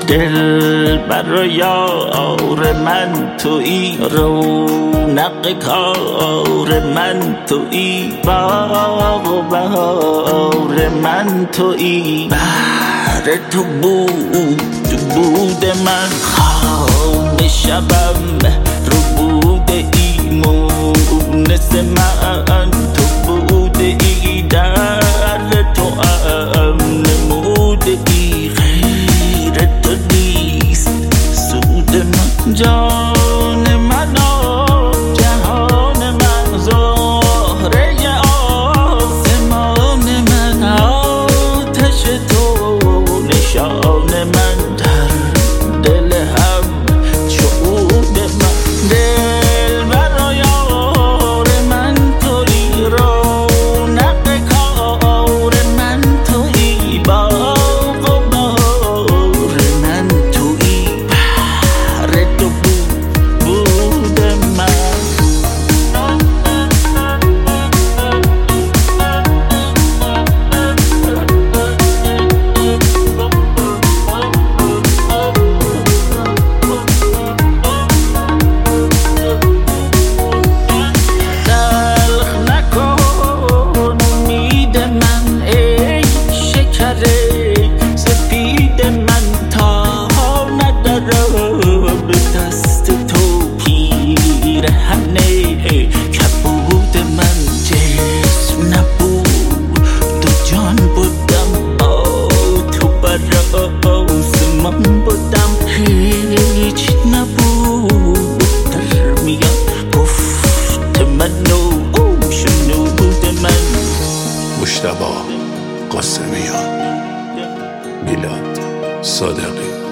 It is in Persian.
دل برای یار من تویی، رونق کار من تویی، باغ و بهار من تویی. بهر تو بود من خواب شبم، رو بوده ای مونس من، تو بوده ای در تو نموده ای، غیر تو نیست سود من. جان من و جهان من، زهره آسمان من، آتش تو نشان من، در دل هم شهود من. دل برای یار من تویی، رونق کار من تویی، باغ و بهار من تویی. بهر تو بود من. سپید من تا ندارم به دست تو پیرهنه، کبود من جسم نبود تو جان بودم، تو بر آسمان بودم، هیچ نبود در میان گفت من و شنود من. مجتبی قاسمیان، میلاد صادقی.